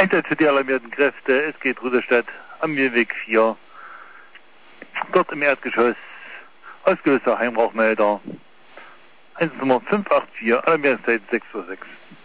Gesundheit für die alarmierten Kräfte. Es geht Rüderstadt am Mühlweg 4. Dort im Erdgeschoss ausgelöster Heimrauchmelder. 1 Nummer 584, Alarmierungszeit 6:06 Uhr.